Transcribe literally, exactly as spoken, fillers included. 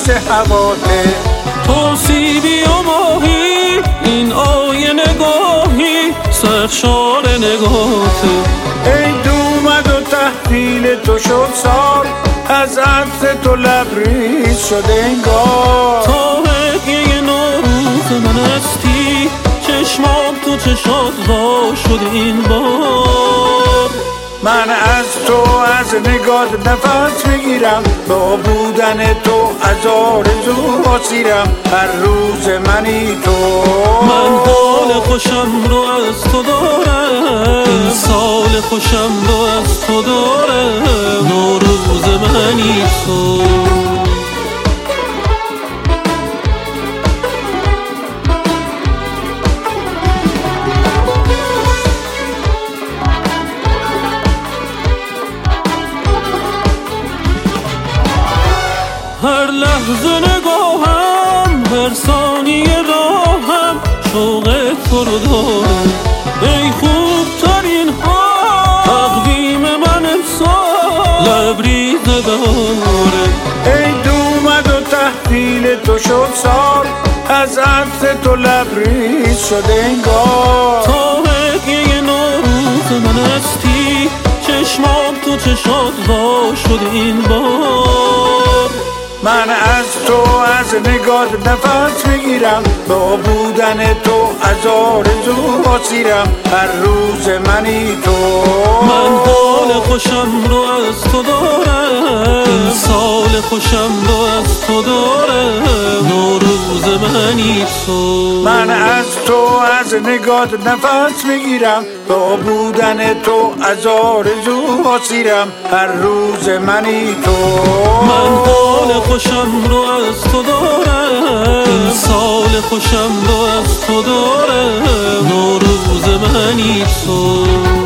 پاییز هواته. تو سیبی و ماهی این آیه نگاهی سرشار نگاهته. ای دومد و تحویل تو شد سال از عطر تو لبریز شده انگار. تا هدیه نوروز من هستی چشمام تو چشات وا شد این بار. من از تو از نگات نفس میگیرم با بودن تو از آرزو اسیرم هر روز منی تو. من حال خوشم رو از تو دارم سال خوشم رو از تو دارم نوروز منی تو. هر لحظه نگاهم هر ثانیه راهم شوق تو رو دارم. ای خوبترین ها تقویم من امسال لبریز بهاره. ای دومد و تحویل تو شد سال از عطر تو لبریز شده انگار. تا هدیه نوروز من هستی چشمام تو چشات وا شد این بار. من از تو از نگات نفس میگیرم با بودن تو از آرزو اسیرم هر روز منی تو. من حال خوشم رو از تو دارم سال خوشم رو از تو دارم نوروز منی تو. من از تو از نگات نفس میگیرم با بودن تو از آرزو اسیرم هر روز منی تو. من حال خوشم رو از تو دارم سال خوشم رو از تو دارم نوروز منی تو.